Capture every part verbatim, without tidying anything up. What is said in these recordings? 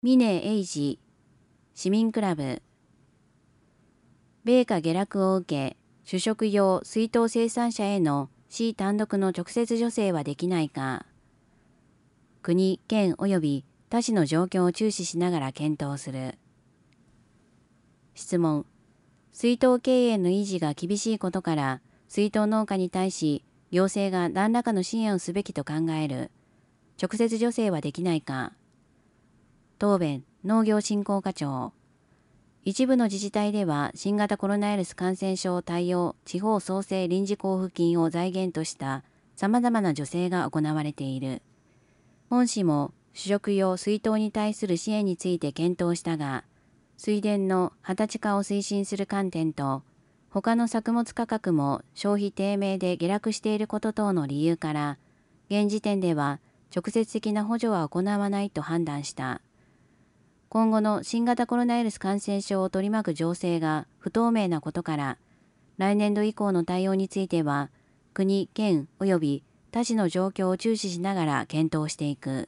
峰英二、市民クラブ。米価下落を受け、主食用水筒生産者への市単独の直接助成はできないか。国、県及び他市の状況を注視しながら検討する。質問。水筒経営の維持が厳しいことから、水筒農家に対し行政が何らかの支援をすべきと考える。直接助成はできないか。答弁、農業振興課長。一部の自治体では新型コロナウイルス感染症対応地方創生臨時交付金を財源とした様々な助成が行われている。本市も主食用水筒に対する支援について検討したが、水田の二十歳化を推進する観点と、他の作物価格も消費低迷で下落していること等の理由から、現時点では直接的な補助は行わないと判断した。今後の新型コロナウイルス感染症を取り巻く情勢が不透明なことから、来年度以降の対応については、国、県及び他市の状況を注視しながら検討していく。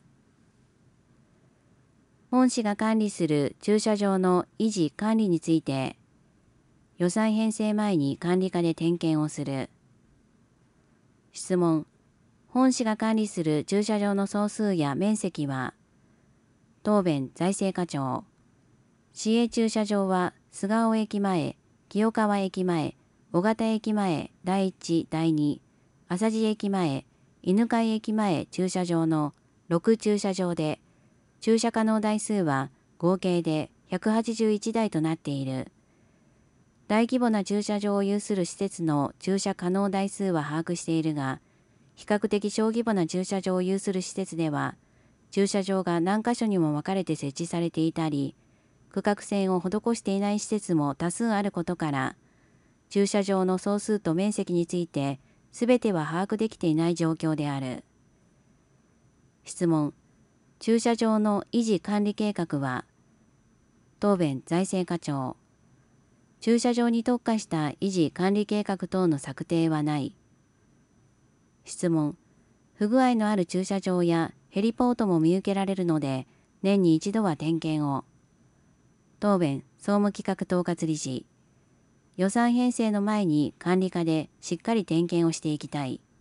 本市が管理する駐車場の維持管理について、予算編成前に管理課で点検をする。質問。本市が管理する駐車場の総数や面積は、答弁、財政課長。市営駐車場は菅生駅前、清川駅前、小形駅前だいいち、だいに、朝地駅前、犬飼駅前駐車場のろく駐車場で、駐車可能台数は合計でひゃくはちじゅういちだいとなっている。大規模な駐車場を有する施設の駐車可能台数は把握しているが、比較的小規模な駐車場を有する施設では、駐車場が何箇所にも分かれて設置されていたり、区画線を施していない施設も多数あることから、駐車場の総数と面積について全ては把握できていない状況である。質問。駐車場の維持管理計画は、答弁、財政課長。駐車場に特化した維持管理計画等の策定はない。質問。不具合のある駐車場やヘリポートも見受けられるので、年に一度は点検を。答弁、総務企画統括理事。予算編成の前に管理課でしっかり点検をしていきたい。